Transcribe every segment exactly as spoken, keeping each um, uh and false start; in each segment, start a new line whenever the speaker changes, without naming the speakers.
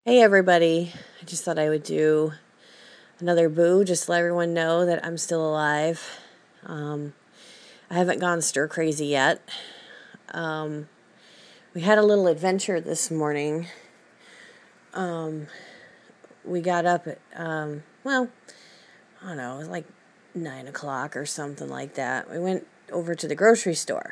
Hey everybody, I just thought I would do another boo, just to let everyone know that I'm still alive. Um, I haven't gone stir crazy yet. Um, we had a little adventure this morning. Um, we got up at, um, well, I don't know, it was like nine o'clock or something like that. We went over to the grocery store.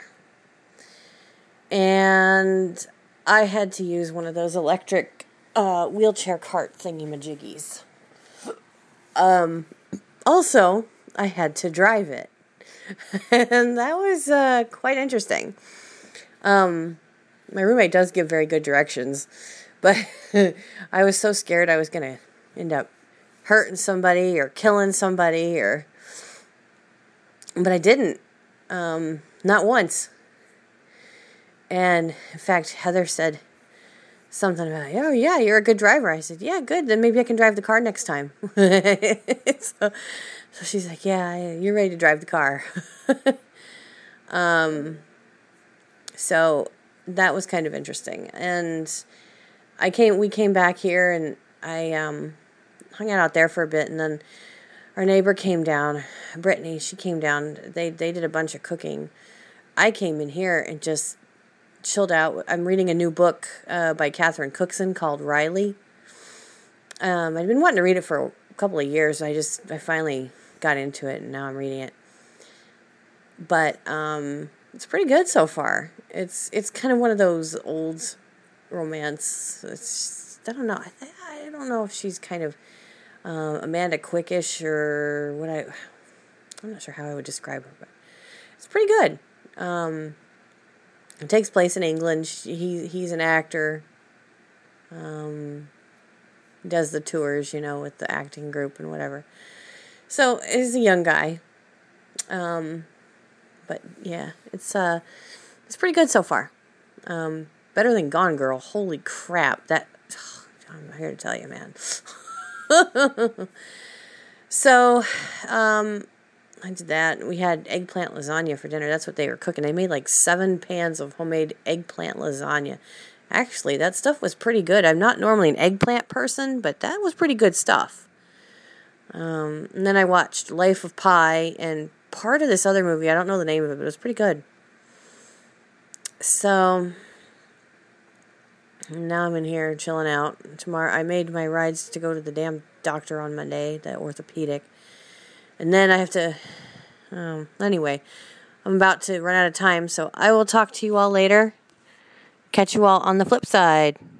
And I had to use one of those electric uh, wheelchair cart thingy-majiggies. Um, also, I had to drive it. And that was uh, quite interesting. Um, my roommate does give very good directions, but I was so scared I was going to end up hurting somebody or killing somebody, or, but I didn't. Um, not once. And in fact, Heather said something about, oh yeah, you're a good driver. I said, yeah, good. Then maybe I can drive the car next time. so, so she's like, yeah, you're ready to drive the car. um, so that was kind of interesting. And I came, we came back here and I um, hung out out there for a bit. And then our neighbor came down, Brittany, she came down. They, they did a bunch of cooking. I came in here and just chilled out. I'm reading a new book uh, by Catherine Cookson called Riley. Um, I'd been wanting to read it for a couple of years. I just, I finally got into it and now I'm reading it. But um, it's pretty good so far. It's it's kind of one of those old romance. It's I don't know. I, th- I don't know if she's kind of uh, Amanda Quickish or what I. I'm not sure how I would describe her, but it's pretty good. Um, It takes place in England. He he's an actor. Um, does the tours, you know, with the acting group and whatever. So he's a young guy. Um, but yeah, it's uh, it's pretty good so far. Um, better than Gone Girl. Holy crap! That I'm here to tell you, man. so, um. I did that. We had eggplant lasagna for dinner. That's what they were cooking. They made like seven pans of homemade eggplant lasagna. Actually, that stuff was pretty good. I'm not normally an eggplant person, but that was pretty good stuff. Um, and then I watched Life of Pi and part of this other movie. I don't know the name of it, but it was pretty good. So now I'm in here chilling out. Tomorrow I made my rides to go to the damn doctor on Monday, the orthopedic. And then I have to, um, anyway, I'm about to run out of time, so I will talk to you all later. Catch you all on the flip side.